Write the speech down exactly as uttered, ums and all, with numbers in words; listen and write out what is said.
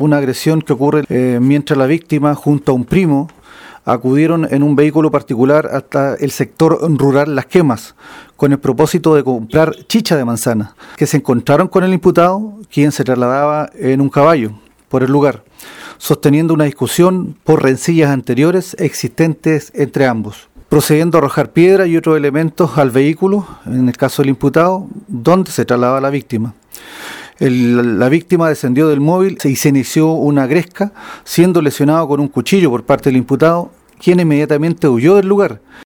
una agresión que ocurre eh, mientras la víctima junto a un primo acudieron en un vehículo particular hasta el sector rural Las Quemas, con el propósito de comprar chicha de manzana, que se encontraron con el imputado, quien se trasladaba en un caballo por el lugar, sosteniendo una discusión por rencillas anteriores existentes entre ambos, procediendo a arrojar piedra y otros elementos al vehículo, en el caso del imputado, donde se trasladaba la víctima. El, la víctima descendió del móvil y se inició una gresca, siendo lesionado con un cuchillo por parte del imputado, quien inmediatamente huyó del lugar.